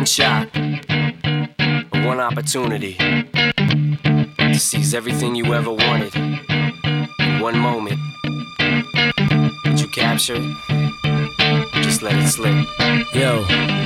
one shot, one opportunity to seize everything you ever wanted in one moment. Did you capture it? Just let it slip. Yo.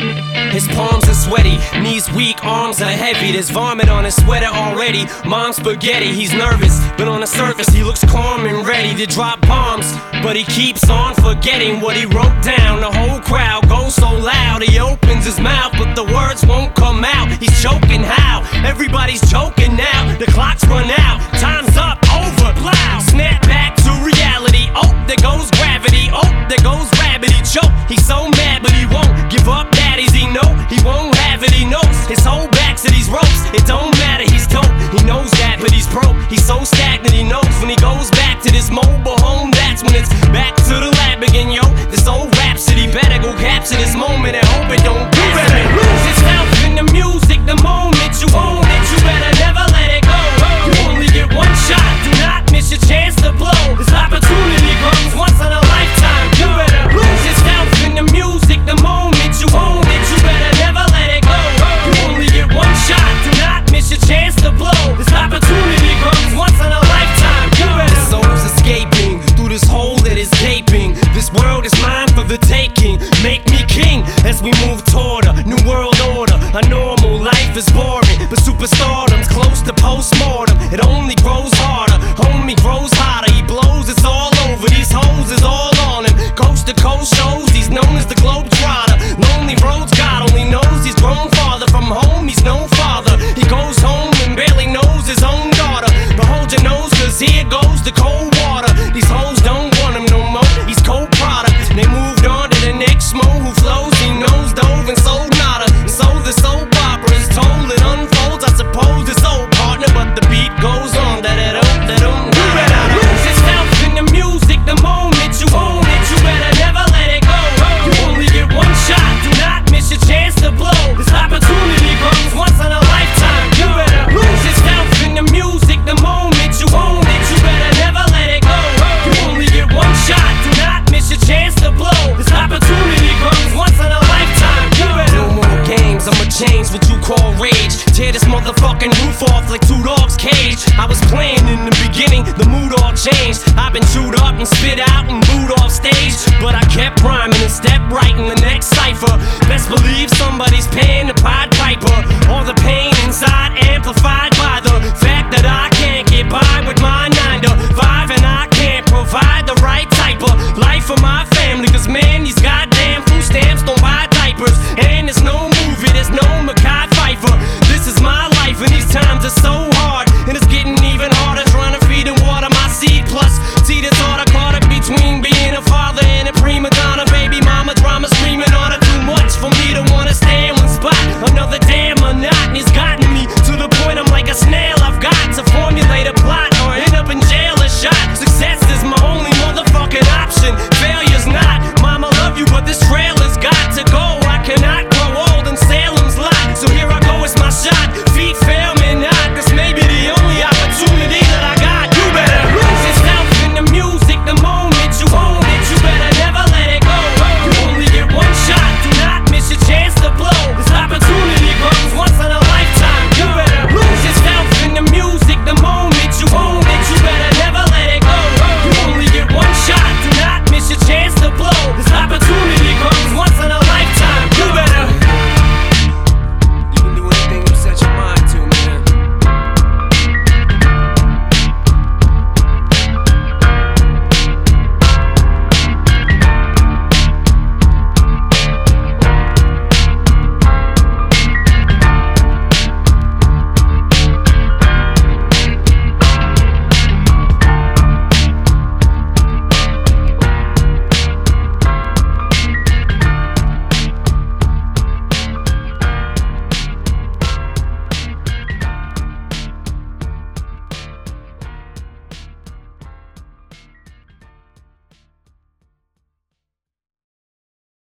His palms are sweaty, knees weak, arms are heavy. There's vomit on his sweater already. Mom's spaghetti, he's nervous, but on the surface he looks calm and ready to drop bombs. But he keeps on forgetting what he wrote down. The whole crowd goes so loud, he opens his mouth, but the words won't come out. He's choking how? Everybody's choking now. The clock's run out, time's up, over, loud. Snap back to reality, oh, there goes gravity. Oh, there goes rabbit, he choke. He's so mad, but he won't give up. Daddies, he know he won't have it, he knows his whole back's to these ropes. It don't matter, he's dope, he knows that, but he's broke. He's so stagnant, he knows when he goes back to this mobile home, that's when it's back to the lab again, yo. This old rhapsody better go capture this moment and hope it don't pass. You better lose yourself in the music the moment you own it. You better never let it go. You only get one shot, do not miss your chance to blow. This opportunity comes once in a lifetime. You better lose yourself in the music the moment you own it. You better never let it go. You only get one shot, do not miss your chance to blow. This opportunity comes once in a lifetime. You better. The soul's escaping through this hole that is gaping. This world is mine for the taking. Make me king as we move toward a new world order. A normal life is boring, but superstardom's close to postmortem. It only grows harder, homie grows hotter. He blows, it's all over. These hoes is all on him. Coast to coast shows, he's known as the Globetrotter. Lonely roads, God only knows he's grown farther from home. He's no father. He goes home and barely knows his own daughter. But hold your nose, cause here goes the cold water. These hoes don't want him no more. He's cold product. They moved on to the next mo who flows. He knows dove and sold nada. And so the soap opera is told. It unfolds. I suppose it's old partner, but the beat goes on. You better lose yourself in the music the moment you own it. You better never let it go. You only get one shot. Do not miss your chance to blow. This opportunity comes once in a lifetime. You better lose yourself in the music the moment you own it. You better never let it go. You only get one shot. Do not miss your chance to blow. This opportunity comes once in a lifetime. You better. No more games, I'ma change what you call rage. Tear this motherfucking roof off like two dogs' cage. I was playing in the beginning, the mood all changed. I've been chewed up and spit out and booed off stage, but I kept rhyming and stepped right in the next cipher. Best believe somebody's paying the Pied Piper. All the pain